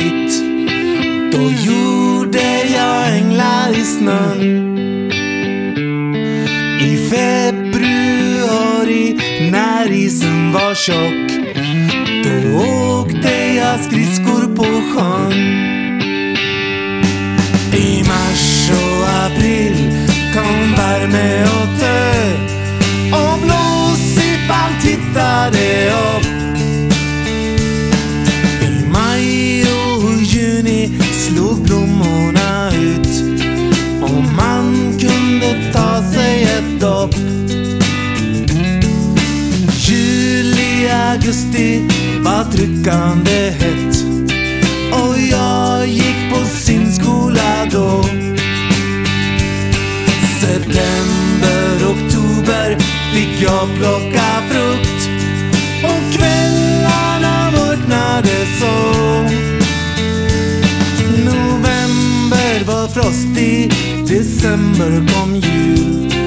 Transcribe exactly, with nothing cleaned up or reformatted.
vitt. Då gjorde jag änglar i snön. I februari när isen var tjock, då åkte jag skridskor på sjön. I mars och april kom värme och tö, och blåsippan tittade upp. I maj och juni slog blommorna ut, och man kunde ta sig ett dopp. Juli, augusti var tryckande hett, och jag gick på simskola då. September, oktober fick jag plocka frukt, och kvällarna mörknade så. November var frostig, december kom jul,